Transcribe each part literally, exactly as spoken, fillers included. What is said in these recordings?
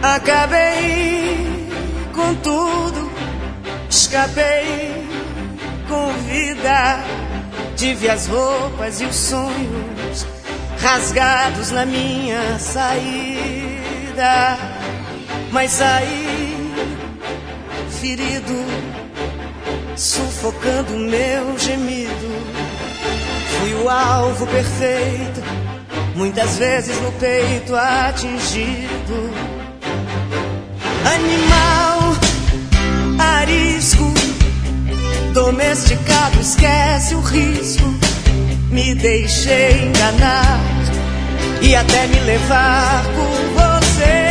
Acabei com tudo, escapei com vida. Tive as roupas e os sonhos rasgados na minha saída, mas saí ferido, sufocando meu gemido. Fui o alvo perfeito, muitas vezes no peito atingido. Animal arisco, domesticado, esquece o risco. Me deixei enganar e até me levar por você.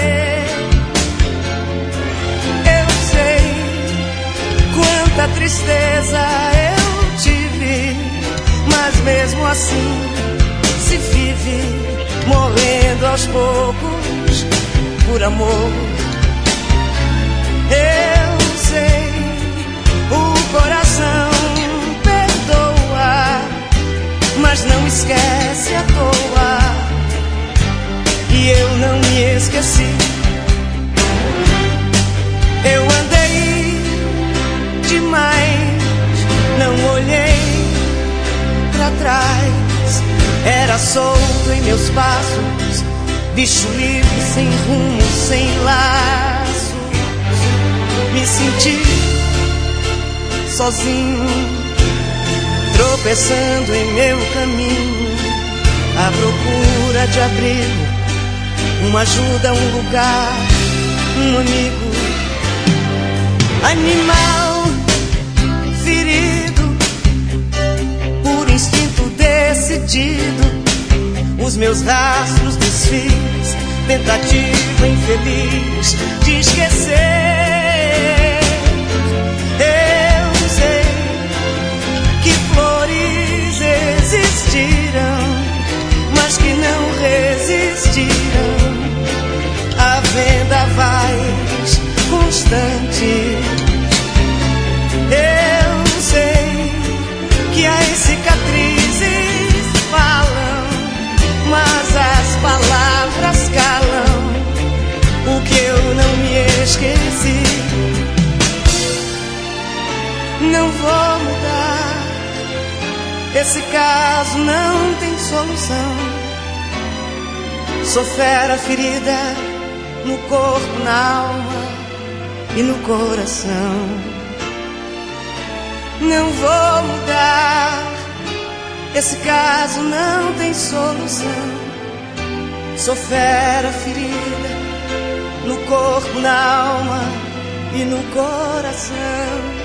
Eu sei quanta tristeza eu tive, mas mesmo assim se vive morrendo aos poucos por amor. Eu sei, o coração perdoa, mas não esquece à toa. E eu não me esqueci. Eu andei demais, não olhei pra trás. Era solto em meus passos, bicho livre, sem rumo, sem laço. Me senti sozinho, tropeçando em meu caminho, à procura de abrigo, uma ajuda, um lugar, um amigo. Animal ferido, por instinto decidido, os meus rastros desfiz, tentativa infeliz de esquecer. Eu sei que flores existiram, mas que não resistiram a vendavais constantes. Eu sei que as cicatrizes falam, mas as palavras calam o que eu não me esqueci. Não vou mudar, esse caso não tem solução. Sou fera ferida no corpo, na alma e no coração. Não vou mudar, esse caso não tem solução. Sou fera ferida no corpo, na alma e no coração.